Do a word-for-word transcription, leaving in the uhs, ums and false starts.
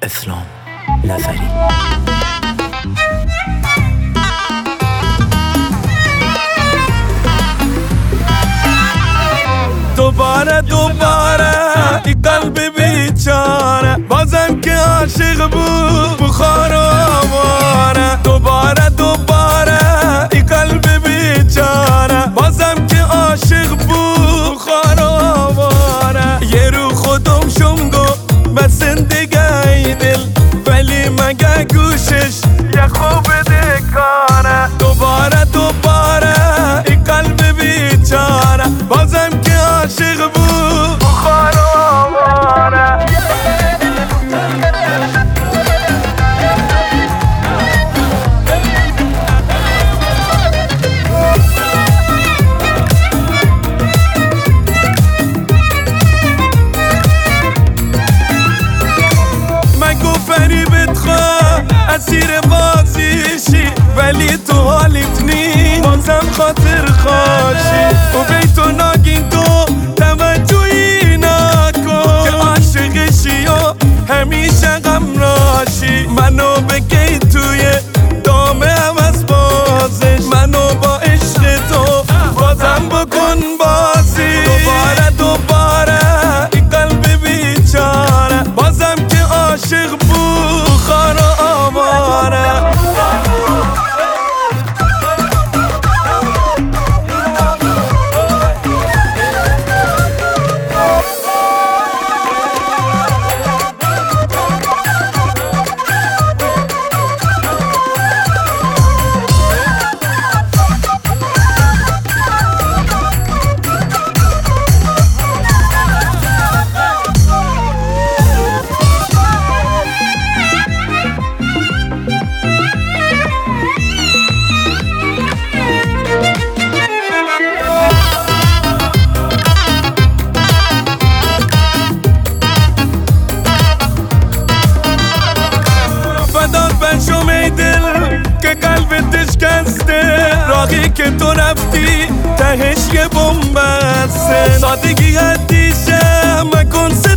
اسلام نظری. دوباره دوباره این قلب بیچاره بازم که عاشق بود بخار و آواره. دوباره دوباره این قلب بیچاره بازم که عاشق بود بخار و آواره. یه رو خودم شنگو به زندگی دل ولی مگه گوشش یه خوب دکاره. دوباره دوباره این قلب بیچاره بازم که عاشق بود بخار و آواره. مگو فریبت خواه اسیر بازیشی ولی تو حالیت نی بازم خاطر خواشی و بیتو ناگین تو توجهی نکن که عاشقشی و همیشه غم راشی. منو بگی توی دام عوض بازش منو با عشق تو بازم بکن بازی. دوباره دوباره این قلب بیچاره بازم که عاشق بود بخار و آواره. دل که قلبت شکسته راهی که تو رفتی تهش یه بمب بسته. سادگی حدیشه مکن